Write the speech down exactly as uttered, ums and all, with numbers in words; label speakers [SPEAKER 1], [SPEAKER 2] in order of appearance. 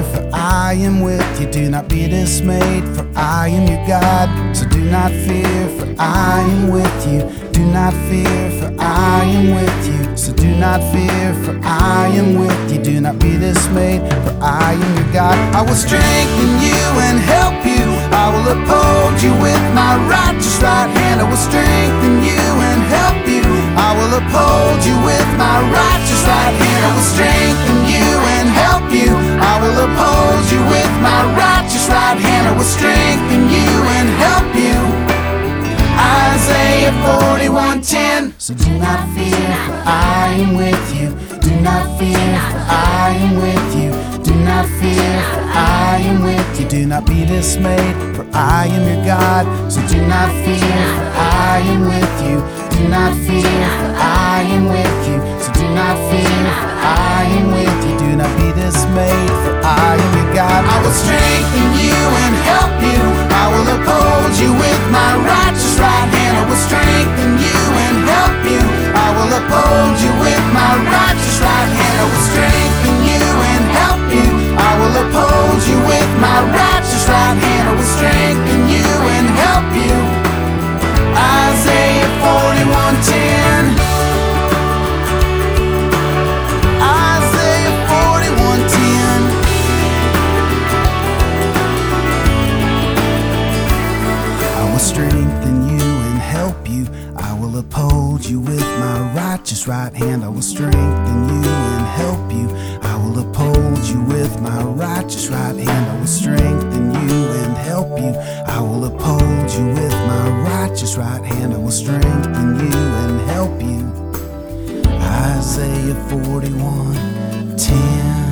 [SPEAKER 1] fear, for I am with you. Do not be dismayed, for I am your God. So do not fear, for I am with you. Do not fear, for I am with you. So do not fear, for I am with you. Do not be dismayed, for I am your God. I will strengthen you and help you. I will uphold you with my righteous right hand. I will strengthen you and help you. I will uphold you with my righteous right hand. I will strengthen you and help you. I will uphold you with my righteous right hand. I will strengthen you and help you. Isaiah forty-one ten. So do not fear, for I am with you. Do not fear, for I am with you. Do not fear, for I am with you. Do not be dismayed, for I am your God. So do not fear, for I am with you. Do not fear, for I am with you. So do not fear, for I am with you. Do not be dismayed, for I am your God. I will strengthen you and help you. I will uphold you with my righteous right hand. I will strengthen you and help you. I will uphold you with my righteous right hand. I will strengthen you and help you. I will uphold you with my righteous right hand. I will strengthen you and help you. Isaiah forty-one ten. Isaiah forty-one ten. I will strengthen you and help you. I will uphold you with my righteous right hand. I will strengthen you and help you. I will uphold you with my righteous right hand. I will strengthen you and help you. I will uphold you with my righteous right hand. I will strengthen you and help you. Isaiah forty-one ten.